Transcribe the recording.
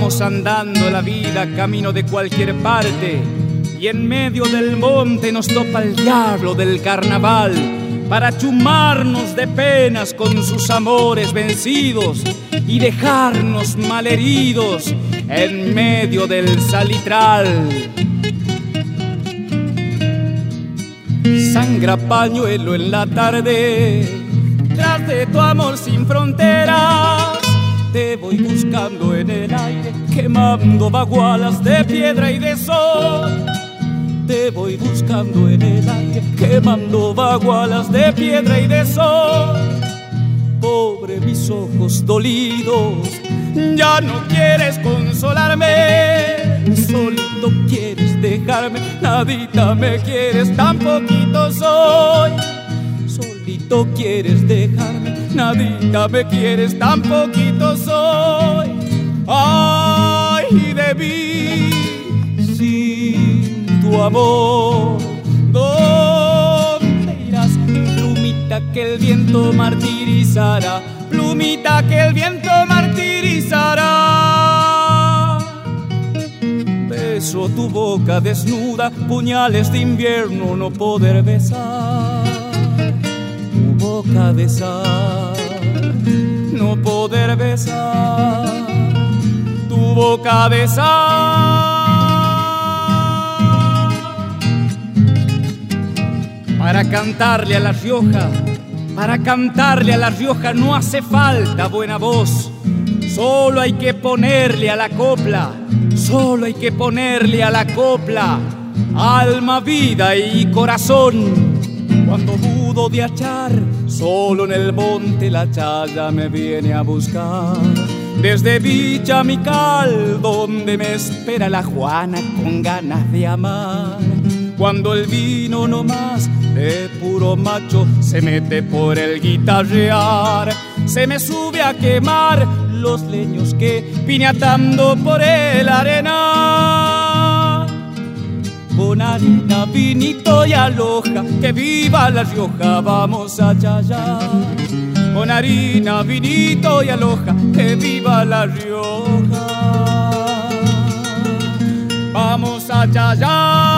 vamos andando la vida camino de cualquier parte, y en medio del monte nos topa el diablo del carnaval para chumarnos de penas con sus amores vencidos y dejarnos malheridos en medio del salitral. Sangra pañuelo en la tarde, tras de tu amor sin fronteras. Te voy buscando en el aire, quemando bagualas de piedra y de sol. Te voy buscando en el aire, quemando bagualas de piedra y de sol. Pobre mis ojos dolidos, ya no quieres consolarme. Solito quieres dejarme, nadita me quieres, tan poquito soy. Solito quieres dejarme, nadita me quieres, tan poquito soy. Ay de mí sin tu amor, ¿dónde irás? Plumita que el viento martirizará, plumita que el viento martirizará. Beso tu boca desnuda, puñales de invierno no poder besar. Tu boca de sal, no poder besar. Tu boca de sal. Para cantarle a La Rioja, para cantarle a La Rioja no hace falta buena voz. Solo hay que ponerle a la copla, solo hay que ponerle a la copla alma, vida y corazón. Cuando dudo de achar, solo en el monte la chaya me viene a buscar. Desde Villa Mical, donde me espera la Juana con ganas de amar. Cuando el vino no más de puro macho se mete por el guitarrear, se me sube a quemar los leños que vine atando por el arenal. Con harina, vinito y aloja, que viva La Rioja, vamos a chayar. Con harina, vinito y aloja, que viva La Rioja, vamos a chayar.